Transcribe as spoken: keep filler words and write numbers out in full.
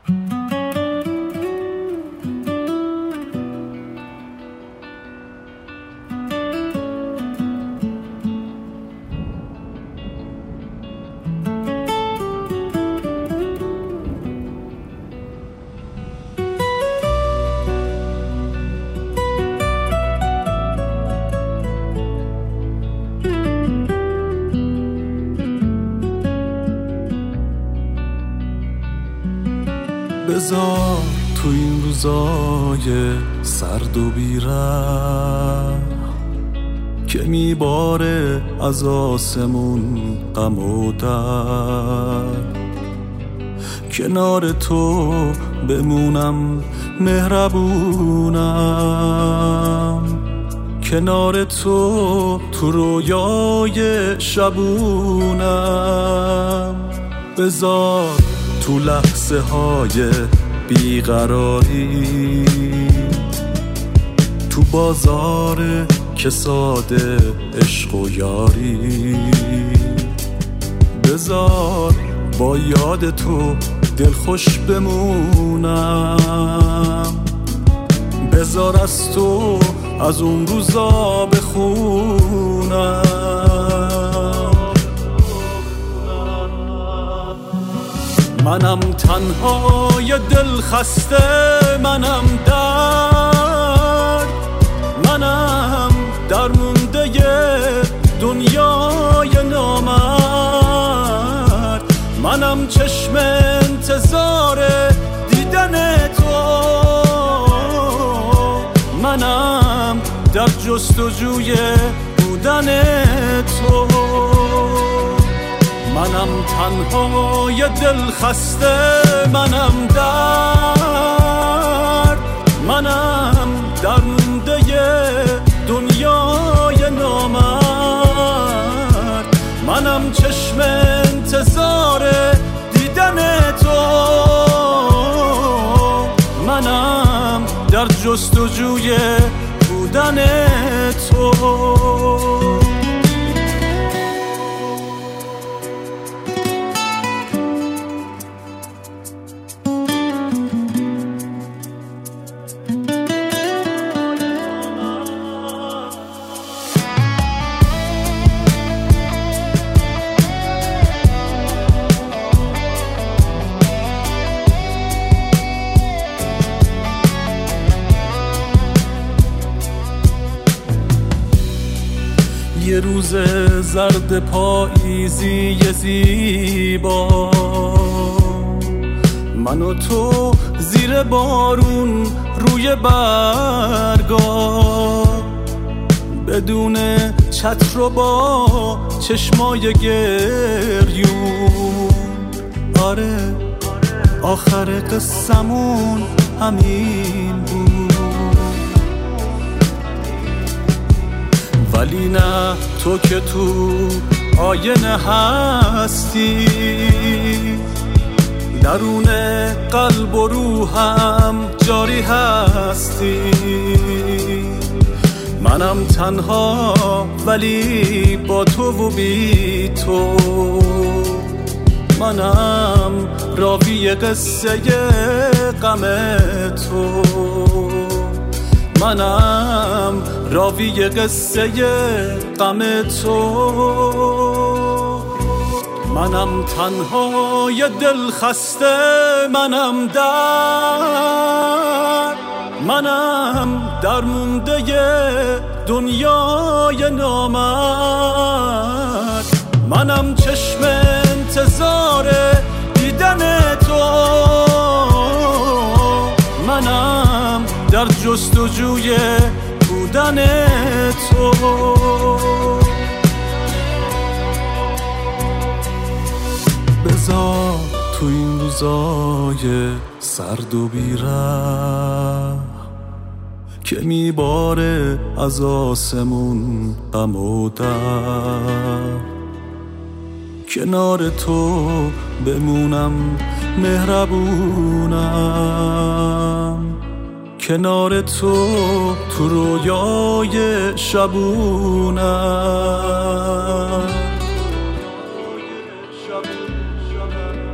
بذار تو این روزای سرد و بی‌ره که میباره از آسمون غم و درد، کنار تو بمونم مهربونم، کنار تو تو رویای شبونم. بذار تو لحظه های بیقراری، تو بازار کساد عشق و یاری، بذار با یاد تو دلخوش بمونم، بذار از تو از اون روزا بخونم. منم تنهای دل خسته، منم درد، منم در مونده دنیای نامرد، منم چشم انتظار دیدن تو، منم در جستجوی بودن تو. منم تنهای دل خسته، منم درد، منم در مونده دنیای نامرد، منم چشم انتظار دیدن تو، منم در جستجوی بودن تو. یه روز زرد پاییزی زیبا، من و تو زیر بارون روی برگا، بدون چتر و با چشمای گریون. آره آخر قصمون همین بود، ولی نه تو که تو آینه هستی، درون قلب و روحم جاری هستی. منم تنها ولی با تو و بی تو، منم راوی قصه غم تو، منم راوی قصه غم تو. منم تنهای دل خسته، منم درد، منم در مونده دنیای نامرد، منم چشم انتظار دیدن تو، منم در جستجوی بودن تو. بذار تو این روزای سرد و بی‌ره که میباره از آسمون غم و درد، کنار تو بمونم مهربونم، کنار تو تو رویای شبونم.